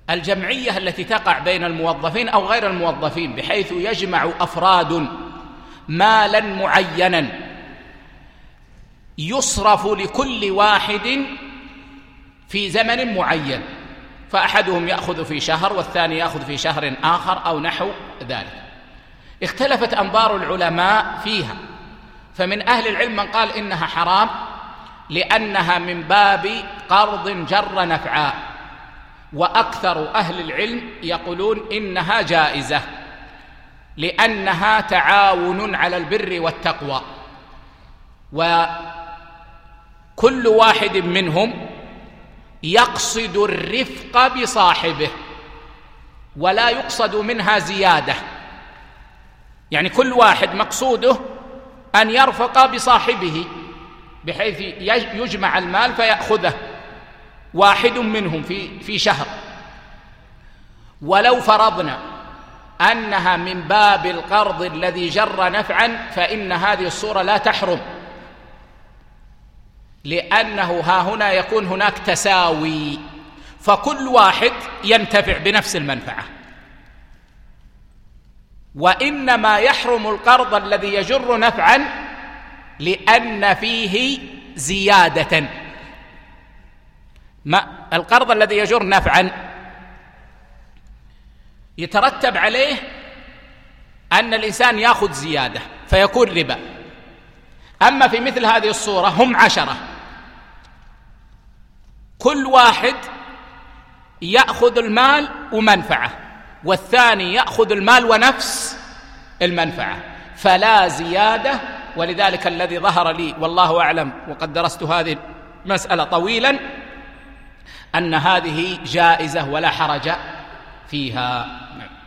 الجمعية التي تقع بين الموظفين أو غير الموظفين، بحيث يجمع أفراد مالا معينا يصرف لكل واحد في زمن معين، فأحدهم يأخذ في شهر والثاني يأخذ في شهر آخر أو نحو ذلك. اختلفت أنظار العلماء فيها، فمن أهل العلم من قال إنها حرام لأنها من باب قرض جر نفعا، وأكثر أهل العلم يقولون إنها جائزة لأنها تعاون على البر والتقوى، وكل واحد منهم يقصد الرفق بصاحبه ولا يقصد منها زيادة، يعني كل واحد مقصوده أن يرفق بصاحبه بحيث يجمع المال فيأخذه واحد منهم في شهر. ولو فرضنا أنها من باب القرض الذي جر نفعا فإن هذه الصورة لا تحرم، لأنه ها هنا يكون هناك تساوي، فكل واحد ينتفع بنفس المنفعة. وإنما يحرم القرض الذي يجر نفعا لأن فيه زيادة. القرض الذي يجر نفعا يترتب عليه أن الإنسان يأخذ زيادة فيكون ربا. أما في مثل هذه الصورة هم 10، كل واحد يأخذ المال ومنفعة، والثاني يأخذ المال ونفس المنفعة، فلا زيادة. ولذلك الذي ظهر لي والله أعلم، وقد درست هذه المسألة طويلا، أن هذه جائزة ولا حرج فيها.